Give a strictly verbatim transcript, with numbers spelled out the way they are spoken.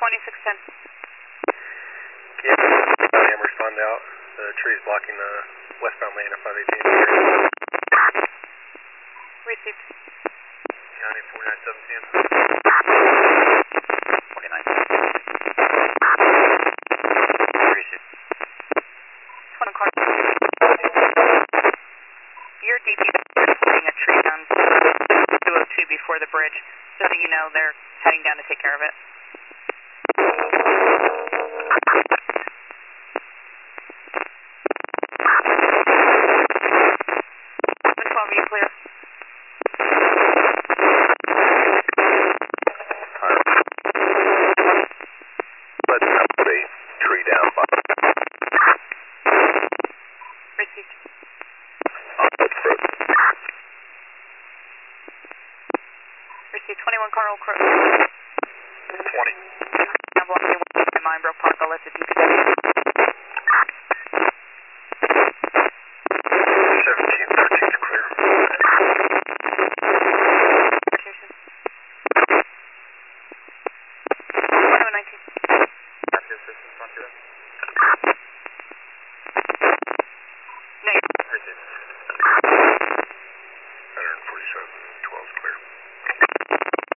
twenty-six ten. Yeah, I'm responding out. The tree is blocking the westbound lane of five eighteen. Received. County forty-nine seventeen. forty-nine. Received. twenty car. Your D P is putting a tree down two oh two before the bridge, so that you know they're heading down to take care of it. seven twelve, are you clear? But I put a tree down. Received. Received. twenty-one Carl Crow. twenty. Now blocking my Minebrook Park. I'll let the D P W. seventeen thirteen is clear. twenty-one nineteen. Active system, front